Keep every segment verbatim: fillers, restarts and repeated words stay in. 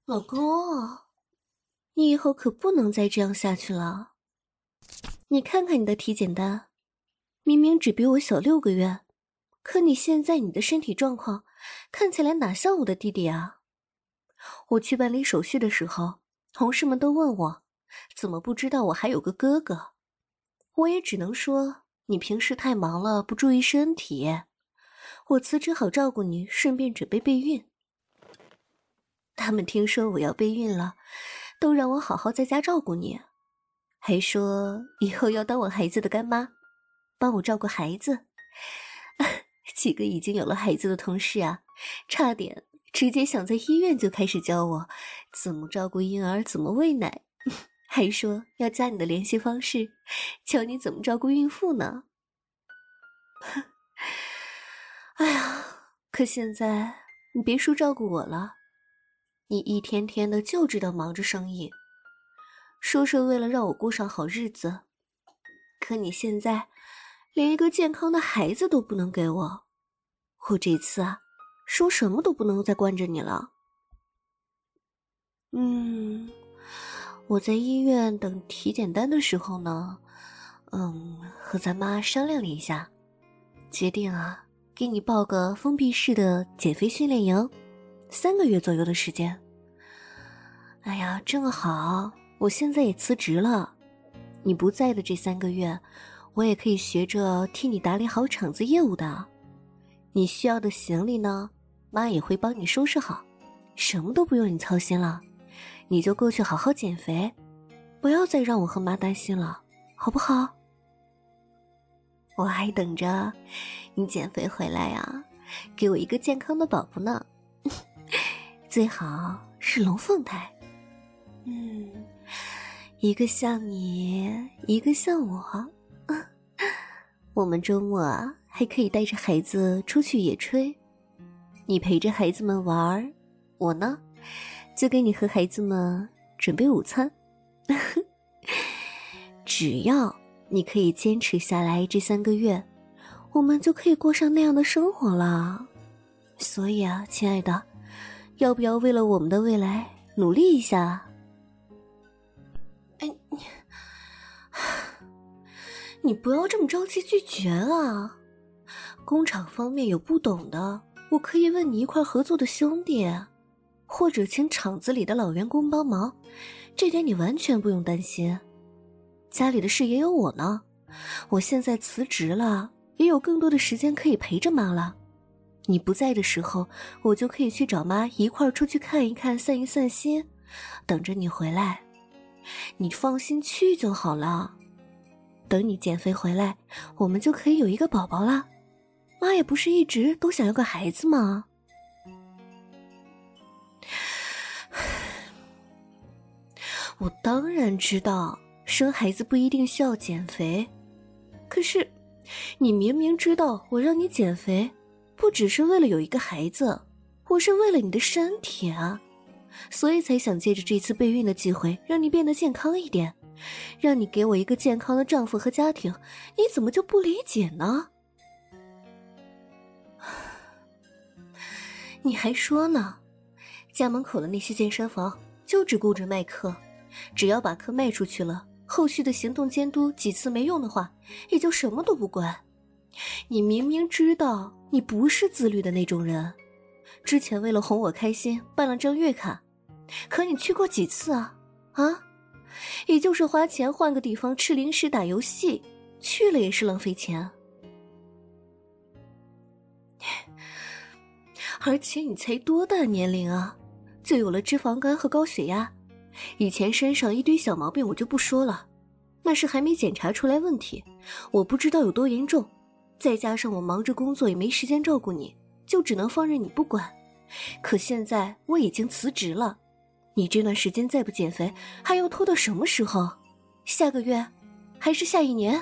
老公，你以后可不能再这样下去了。你看看你的体检单，明明只比我小六个月，可你现在你的身体状况看起来哪像我的弟弟啊？我去办理手续的时候，同事们都问我，怎么不知道我还有个哥哥？我也只能说，你平时太忙了，不注意身体。我辞职好照顾你，顺便准备备孕。他们听说我要备孕了，都让我好好在家照顾你，还说以后要当我孩子的干妈，帮我照顾孩子。几个已经有了孩子的同事啊，差点直接想在医院就开始教我怎么照顾婴儿，怎么喂奶，还说要加你的联系方式，教你怎么照顾孕妇呢。哎呀，可现在你别说照顾我了，你一天天的就知道忙着生意，说是为了让我过上好日子，可你现在连一个健康的孩子都不能给我。我这次啊，说什么都不能再惯着你了。嗯，我在医院等体检单的时候呢，嗯，和咱妈商量了一下，决定啊，给你报个封闭式的减肥训练营，三个月左右的时间。哎呀，正好，我现在也辞职了，你不在的这三个月，我也可以学着替你打理好场子业务的。你需要的行李呢，妈也会帮你收拾好，什么都不用你操心了，你就过去好好减肥，不要再让我和妈担心了，好不好？我还等着你减肥回来啊，给我一个健康的宝宝呢，最好是龙凤胎。嗯，一个像你，一个像我。我们周末啊，还可以带着孩子出去野炊，你陪着孩子们玩，我呢，就给你和孩子们准备午餐。只要你可以坚持下来这三个月，我们就可以过上那样的生活了。所以啊，亲爱的，要不要为了我们的未来努力一下？哎，你不要这么着急拒绝啊！工厂方面有不懂的，我可以问你一块合作的兄弟，或者请厂子里的老员工帮忙，这点你完全不用担心。家里的事也有我呢，我现在辞职了，也有更多的时间可以陪着妈了。你不在的时候，我就可以去找妈一块儿出去看一看，散一散心，等着你回来。你放心去就好了。等你减肥回来，我们就可以有一个宝宝了。妈也不是一直都想要个孩子吗？我当然知道生孩子不一定需要减肥，可是你明明知道我让你减肥不只是为了有一个孩子，我是为了你的身体啊，所以才想借着这次备孕的机会让你变得健康一点，让你给我一个健康的丈夫和家庭，你怎么就不理解呢？你还说呢，家门口的那些健身房就只顾着卖课，只要把课卖出去了，后续的行动监督几次没用的话，也就什么都不管。你明明知道你不是自律的那种人，之前为了哄我开心办了张月卡，可你去过几次啊？啊？也就是花钱换个地方吃零食打游戏，去了也是浪费钱。而且你才多大年龄啊，就有了脂肪肝和高血压，以前身上一堆小毛病我就不说了，那是还没检查出来问题，我不知道有多严重，再加上我忙着工作也没时间照顾你，就只能放任你不管。可现在我已经辞职了，你这段时间再不减肥，还要拖到什么时候？下个月？还是下一年？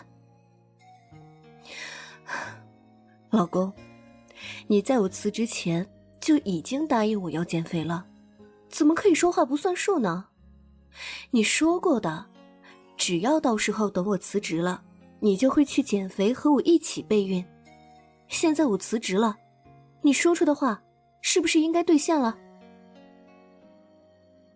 老公，你在我辞职前就已经答应我要减肥了，怎么可以说话不算数呢？你说过的，只要到时候等我辞职了，你就会去减肥和我一起备孕。现在我辞职了，你说出的话是不是应该兑现了？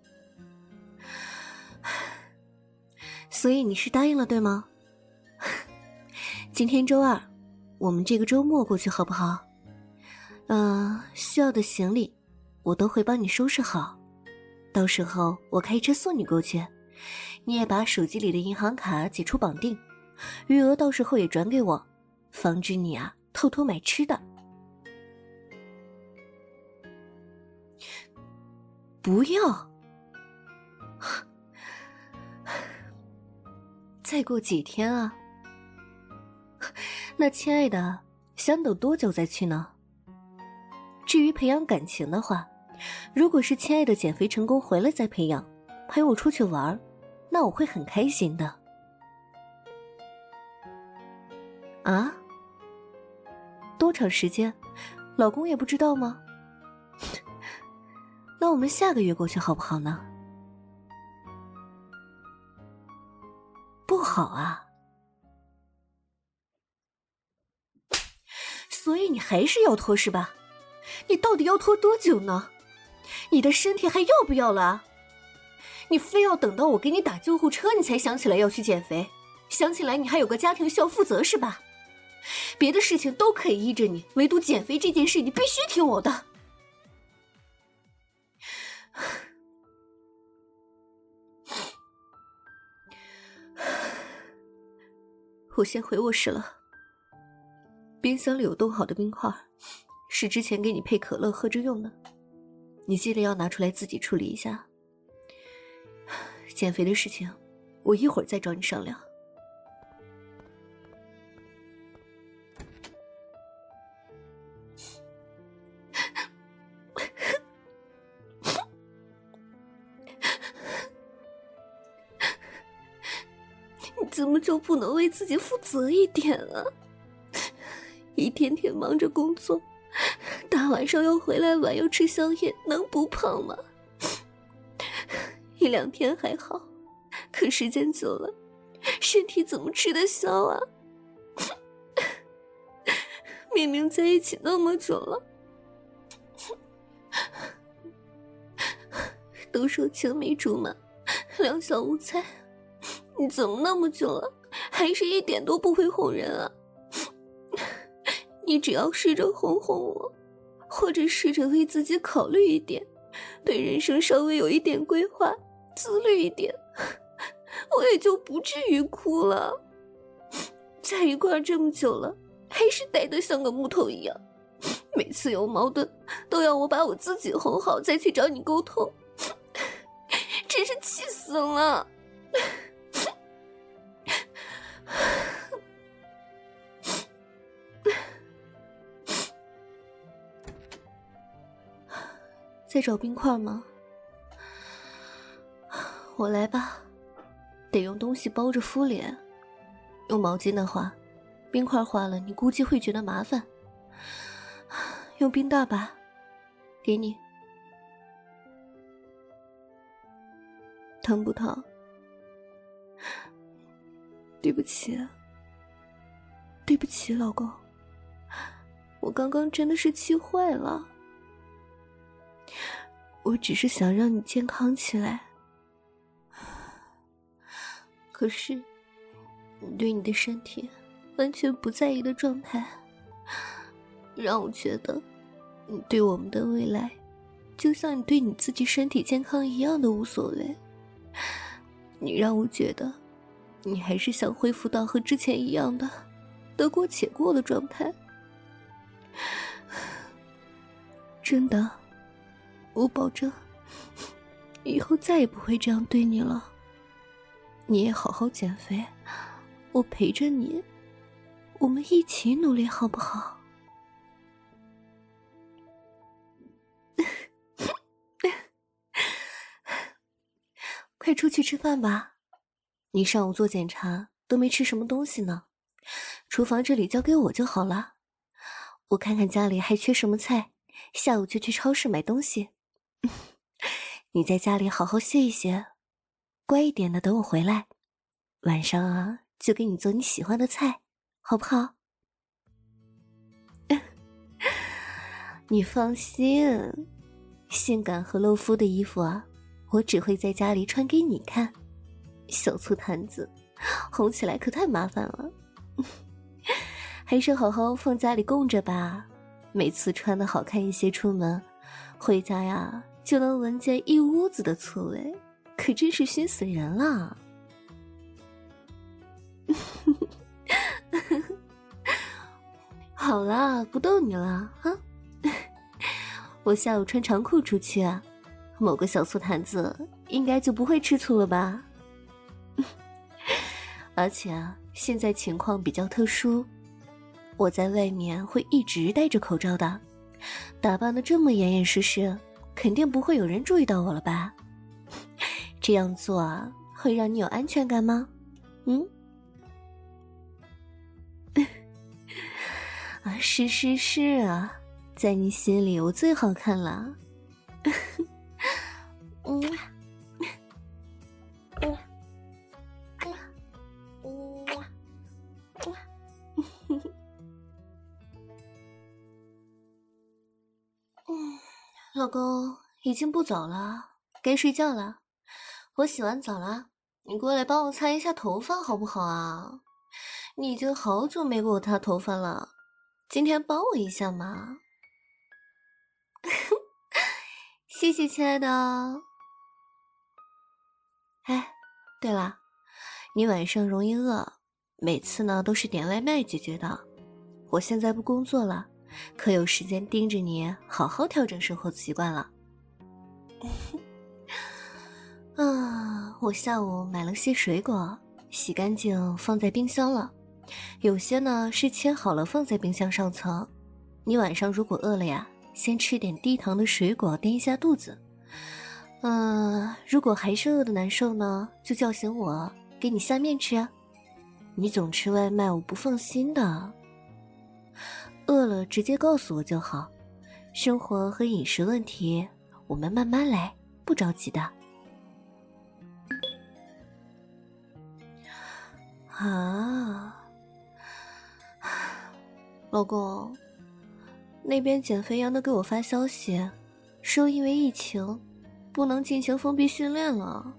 所以你是答应了对吗？今天周二，我们这个周末过去好不好？呃，需要的行李我都会帮你收拾好，到时候我开车送你过去，你也把手机里的银行卡解除绑定，余额到时候也转给我，防止你啊偷偷买吃的。不要，再过几天啊。那亲爱的，想等多久再去呢？至于培养感情的话，如果是亲爱的减肥成功回来再培养，陪我出去玩，那我会很开心的。啊？多长时间？老公也不知道吗？那我们下个月过去好不好呢？不好啊。所以你还是要拖是吧？你到底要拖多久呢？你的身体还要不要了啊？你非要等到我给你打救护车你才想起来要去减肥，想起来你还有个家庭需要负责是吧？别的事情都可以依着你，唯独减肥这件事你必须听我的。我先回卧室了。冰箱里有冻好的冰块，是之前给你配可乐喝着用的，你记得要拿出来自己处理一下。减肥的事情我一会儿再找你商量。你怎么就不能为自己负责一点啊？一天天忙着工作，大晚上又回来晚又吃宵夜，能不胖吗？一两天还好，可时间久了，身体怎么吃得消啊？明明在一起那么久了，都说青梅竹马，两小无猜，你怎么那么久了，还是一点都不会哄人啊？你只要试着哄哄我，或者试着为自己考虑一点，对人生稍微有一点规划，自律一点，我也就不至于哭了。在一块这么久了，还是呆得像个木头一样，每次有矛盾都要我把我自己哄好再去找你沟通，真是气死了。在找冰块吗？我来吧，得用东西包着敷脸。用毛巾的话，冰块化了你估计会觉得麻烦。用冰袋吧，给你。疼不疼？对不起，对不起，老公，我刚刚真的是气坏了。我只是想让你健康起来，可是你对你的身体完全不在意的状态，让我觉得你对我们的未来就像你对你自己身体健康一样的无所谓。你让我觉得你还是想恢复到和之前一样的得过且过的状态。真的，我保证以后再也不会这样对你了。你也好好减肥，我陪着你，我们一起努力好不好？快出去吃饭吧，你上午做检查都没吃什么东西呢，厨房这里交给我就好了。我看看家里还缺什么菜，下午就去超市买东西。你在家里好好歇一歇，乖一点的等我回来，晚上啊就给你做你喜欢的菜，好不好？你放心，性感和露肤的衣服啊，我只会在家里穿给你看， 小醋坛子，红起来可太麻烦了。还是好好放家里供着吧，每次穿的好看一些出门，回家呀就能闻见一屋子的醋味，可真是熏死人了。好啦，不逗你了啊！我下午穿长裤出去啊，某个小醋坛子应该就不会吃醋了吧？而且啊，现在情况比较特殊，我在外面会一直戴着口罩的，打扮得这么严严实实，肯定不会有人注意到我了吧？这样做啊，会让你有安全感吗？嗯？啊，是是是啊，在你心里我最好看了。嗯，嗯，嗯，老公，已经不早了，该睡觉了。我洗完澡了，你过来帮我擦一下头发好不好啊？你已经好久没给我擦头发了，今天帮我一下嘛。谢谢亲爱的。哎，对了，你晚上容易饿，每次呢都是点外卖解决的。我现在不工作了，可有时间盯着你好好调整生活习惯了。啊，我下午买了些水果，洗干净放在冰箱了，有些呢是切好了放在冰箱上层。你晚上如果饿了呀，先吃点低糖的水果垫一下肚子。嗯、呃，如果还是饿得难受呢，就叫醒我给你下面吃啊。你总吃外卖我不放心的。饿了直接告诉我就好，生活和饮食问题我们慢慢来，不着急的。啊，老公，那边减肥阳的给我发消息，说因为疫情不能进行封闭训练了。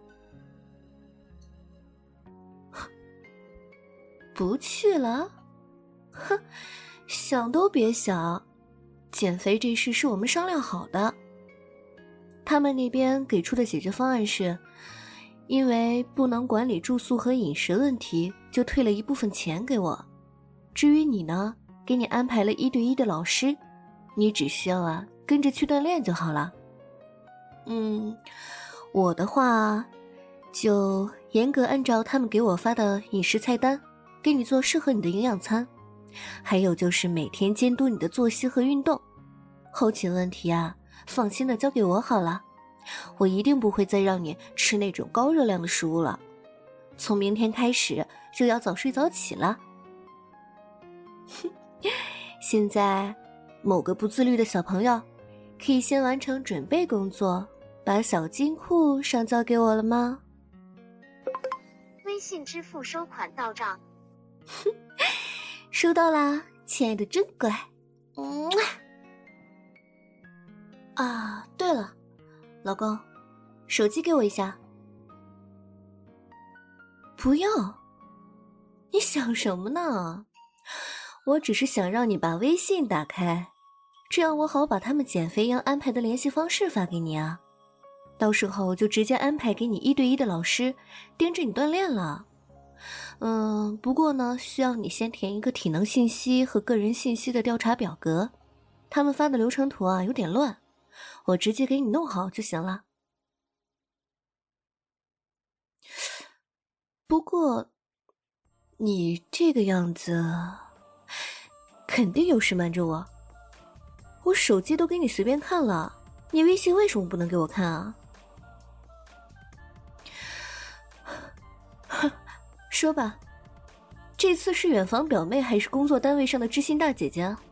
不去了？哼，想都别想，减肥这事是我们商量好的。他们那边给出的解决方案是，因为不能管理住宿和饮食问题，就退了一部分钱给我。至于你呢，给你安排了一对一的老师，你只需要啊跟着去锻炼就好了。嗯，我的话就严格按照他们给我发的饮食菜单，给你做适合你的营养餐。还有就是每天监督你的作息和运动。后勤问题啊，放心的交给我好了。我一定不会再让你吃那种高热量的食物了。从明天开始就要早睡早起了。现在某个不自律的小朋友可以先完成准备工作，把小金库上交给我了吗？ 微信支付收款到账。 收到啦，亲爱的真乖。嗯啊，对了，老公，手机给我一下。不要，你想什么呢？我只是想让你把微信打开，这样我好把他们减肥营安排的联系方式发给你啊。到时候就直接安排给你一对一的老师盯着你锻炼了。嗯，不过呢，需要你先填一个体能信息和个人信息的调查表格，他们发的流程图啊有点乱，我直接给你弄好就行了。不过你这个样子肯定有事瞒着我，我手机都给你随便看了，你微信为什么不能给我看啊？说吧，这次是远房表妹还是工作单位上的知心大姐姐啊？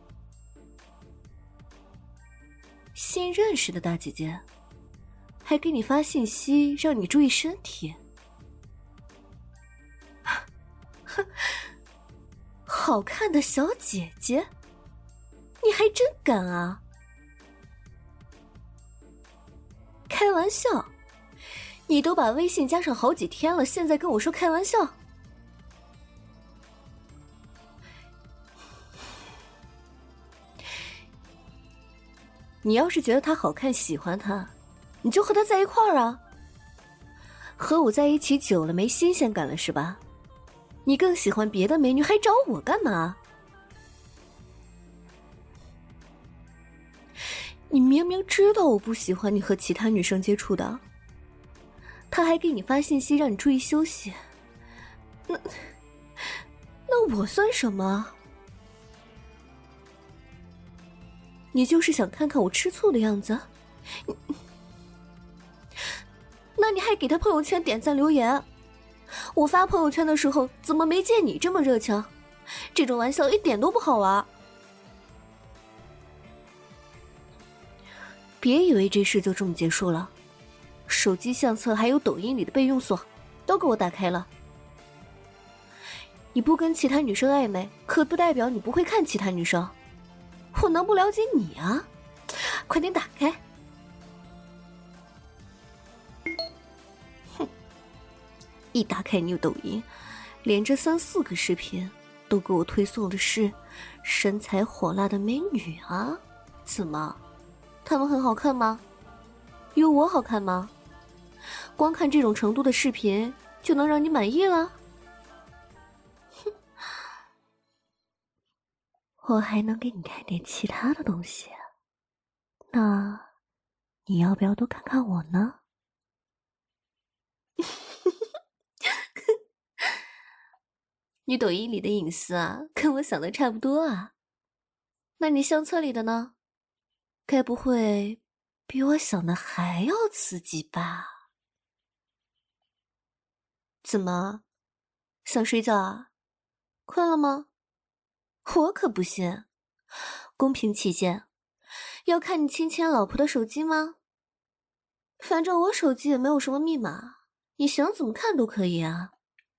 新认识的大姐姐，还给你发信息让你注意身体。哼，好看的小姐姐，你还真敢啊！开玩笑， 你都把微信加上好几天了，现在跟我说开玩笑？你要是觉得他好看，喜欢他，你就和他在一块儿啊。和我在一起久了没新鲜感了是吧？你更喜欢别的美女，还找我干嘛？你明明知道我不喜欢你和其他女生接触的，他还给你发信息让你注意休息，那那我算什么？你就是想看看我吃醋的样子？那你还给他朋友圈点赞留言？我发朋友圈的时候怎么没见你这么热情？这种玩笑一点都不好玩。别以为这事就这么结束了，手机相册还有抖音里的备用锁都给我打开了。你不跟其他女生暧昧，可不代表你不会看其他女生。我能不了解你啊？快点打开。哼，一打开你抖音，连着三四个视频都给我推送的是身材火辣的美女啊！怎么，她们很好看吗？有我好看吗？光看这种程度的视频就能让你满意了？哼，我还能给你看点其他的东西，那你要不要多看看我呢？你抖音里的隐私啊，跟我想的差不多啊。那你相册里的呢？该不会比我想的还要刺激吧？怎么，想睡觉啊？困了吗？我可不信。公平起见，要看你亲亲老婆的手机吗？反正我手机也没有什么密码，你想怎么看都可以啊。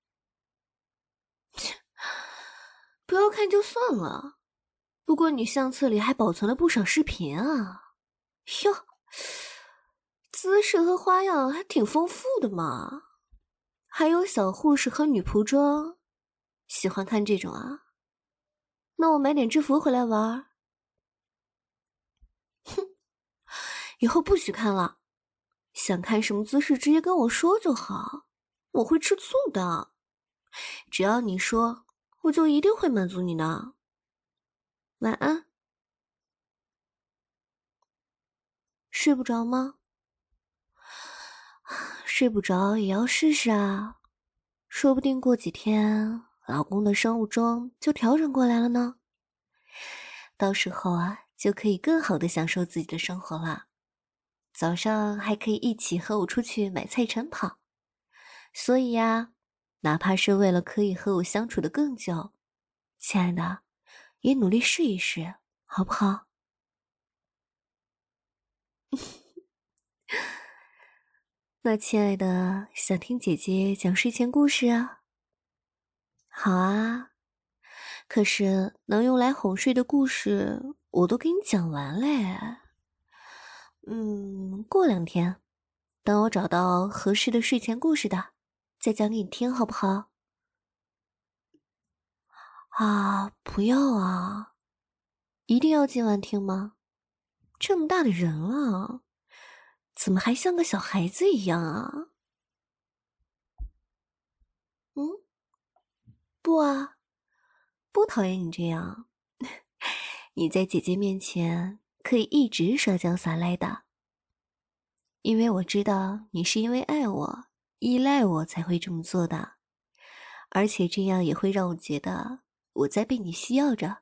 切，不要看就算了，不过你相册里还保存了不少视频啊。哟，姿势和花样还挺丰富的嘛，还有小护士和女仆装，喜欢看这种啊？那我买点制服回来玩。哼，以后不许看了，想看什么姿势直接跟我说就好，我会吃醋的。只要你说，我就一定会满足你的。晚安。睡不着吗？睡不着也要试试啊，说不定过几天老公的生物钟就调整过来了呢。到时候啊，就可以更好的享受自己的生活了。早上还可以一起和我出去买菜晨跑。所以呀，哪怕是为了可以和我相处的更久，亲爱的，也努力试一试，好不好？那亲爱的，想听姐姐讲睡前故事啊？好啊，可是能用来哄睡的故事我都给你讲完嘞。嗯，过两天，等我找到合适的睡前故事的，再讲给你听，好不好？啊，不要啊！一定要今晚听吗？这么大的人了，怎么还像个小孩子一样啊？嗯，不啊，不讨厌你这样。你在姐姐面前可以一直耍娇撒赖的，因为我知道你是因为爱我、依赖我才会这么做的，而且这样也会让我觉得我在被你需要着。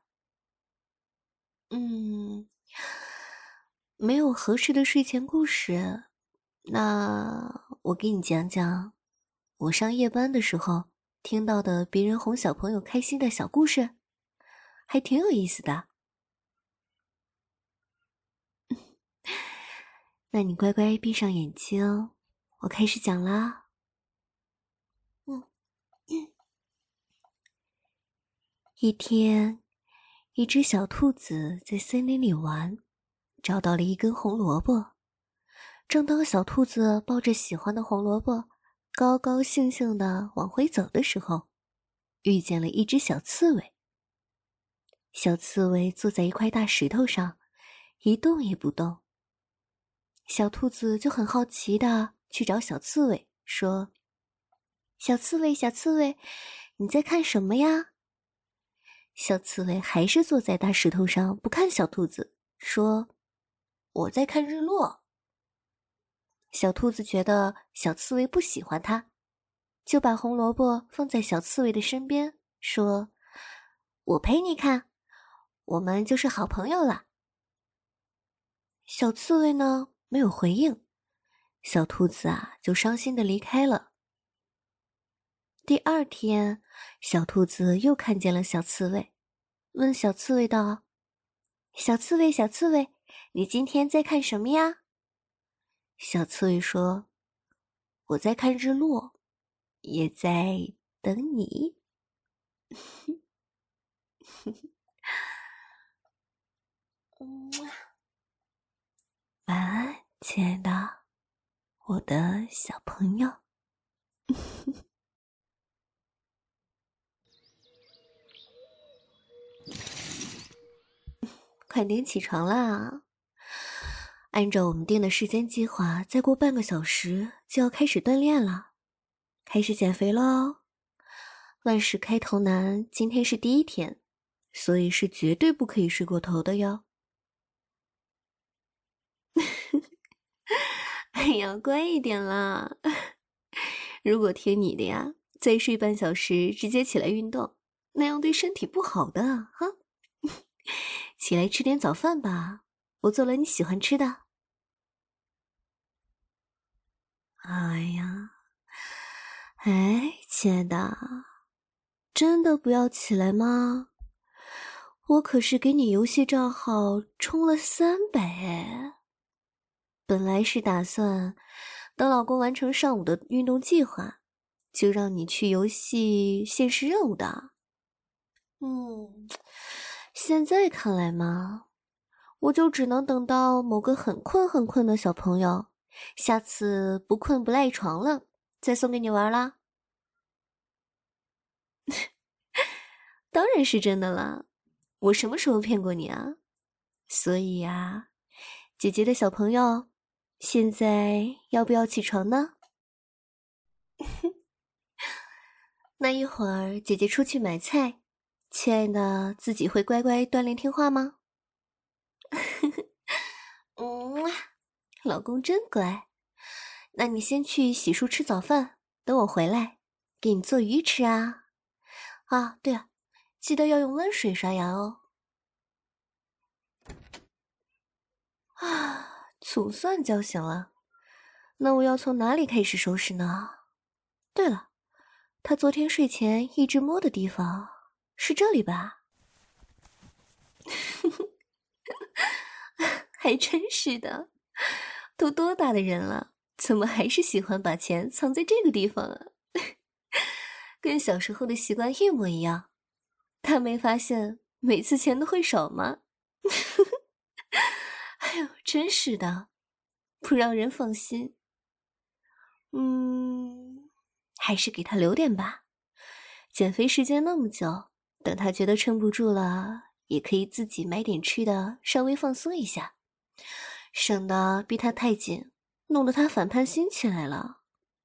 嗯，没有合适的睡前故事，那我给你讲讲我上夜班的时候听到的别人哄小朋友开心的小故事，还挺有意思的。那你乖乖闭上眼睛，我开始讲啦。嗯，一天，一只小兔子在森林里玩，找到了一根红萝卜， 正当小兔子抱着喜欢的红萝卜，高高兴兴地往回走的时候，遇见了一只小刺猬。小刺猬坐在一块大石头上，一动也不动。小兔子就很好奇地去找小刺猬，说：“小刺猬，小刺猬，你在看什么呀？”小刺猬还是坐在大石头上，不看小兔子，说：“我在看日落。”小兔子觉得小刺猬不喜欢它，就把红萝卜放在小刺猬的身边，说：“我陪你看，我们就是好朋友了。”小刺猬呢，没有回应，小兔子啊，就伤心地离开了。第二天，小兔子又看见了小刺猬，问小刺猬道：“小刺猬，小刺猬，你今天在看什么呀？”小刺猬说：“我在看日落，也在等你。”晚安，亲爱的，我的小朋友。快点起床啦！按照我们定的时间计划，再过半个小时就要开始锻炼了，开始减肥喽！万事开头难，今天是第一天，所以是绝对不可以睡过头的哟。哎呀，乖一点啦！如果听你的呀，再睡半小时直接起来运动，那样对身体不好的哈。起来吃点早饭吧，我做了你喜欢吃的。哎呀，哎，亲爱的，真的不要起来吗？我可是给你游戏账号充了三百哎。本来是打算等老公完成上午的运动计划，就让你去游戏现实任务的。嗯，现在看来嘛，我就只能等到某个很困很困的小朋友，下次不困不赖床了，再送给你玩啦。当然是真的啦，我什么时候骗过你啊？所以呀，姐姐的小朋友，现在要不要起床呢？那一会儿姐姐出去买菜，亲爱的自己会乖乖锻炼听话吗？嗯，老公真乖。那你先去洗漱吃早饭，等我回来给你做鱼吃啊。啊，对了，记得要用温水刷牙哦。啊，总算叫醒了。那我要从哪里开始收拾呢？对了，他昨天睡前一直摸的地方是这里吧？还真是的，都多大的人了，怎么还是喜欢把钱藏在这个地方啊？跟小时候的习惯一模一样。他没发现每次钱都会少吗？哎呦，真是的，不让人放心。嗯，还是给他留点吧。减肥时间那么久，等他觉得撑不住了，也可以自己买点吃的，稍微放松一下，省得逼他太紧，弄得他反叛心起来了。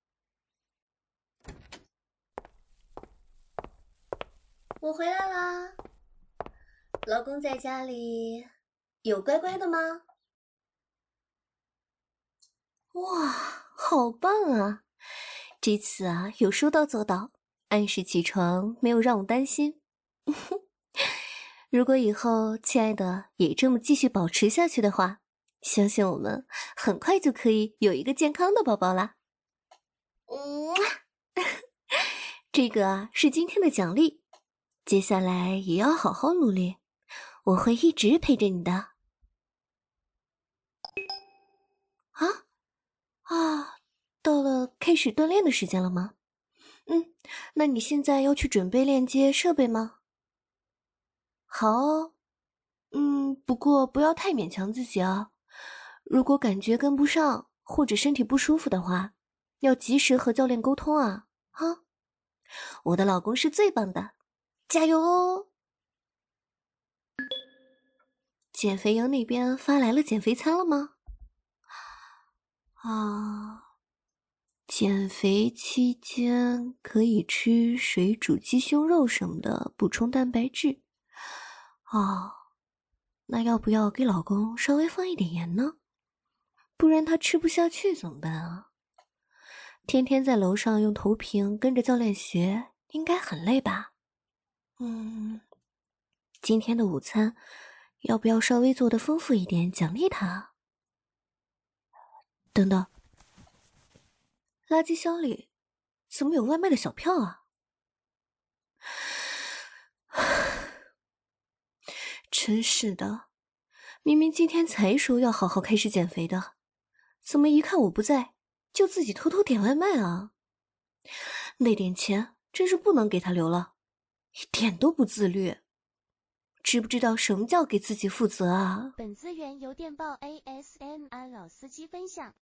我回来啦，老公在家里，有乖乖的吗？哇，好棒啊！这次啊，有说到做到，按时起床，没有让我担心。如果以后亲爱的也这么继续保持下去的话，相信我们很快就可以有一个健康的宝宝啦。嗯，这个啊是今天的奖励，接下来也要好好努力，我会一直陪着你的。啊啊，到了开始锻炼的时间了吗？嗯，那你现在要去准备链接设备吗？好哦，嗯，不过不要太勉强自己啊。如果感觉跟不上， 或者身体不舒服的话，要及时和教练沟通啊！哈，我的老公是最棒的，加油哦！减肥营那边发来了减肥餐了吗？啊，减肥期间可以吃水煮鸡胸肉什么的，补充蛋白质。哦，那要不要给老公稍微放一点盐呢？不然他吃不下去怎么办啊？天天在楼上用投屏跟着教练学，应该很累吧？嗯，今天的午餐要不要稍微做的丰富一点，奖励他？等等，垃圾箱里怎么有外卖的小票啊？真是的，明明今天才说要好好开始减肥的，怎么一看我不在，就自己偷偷点外卖啊？那点钱真是不能给他留了，一点都不自律，知不知道什么叫给自己负责啊？ 本资源由电报 A S M R 老司机分享。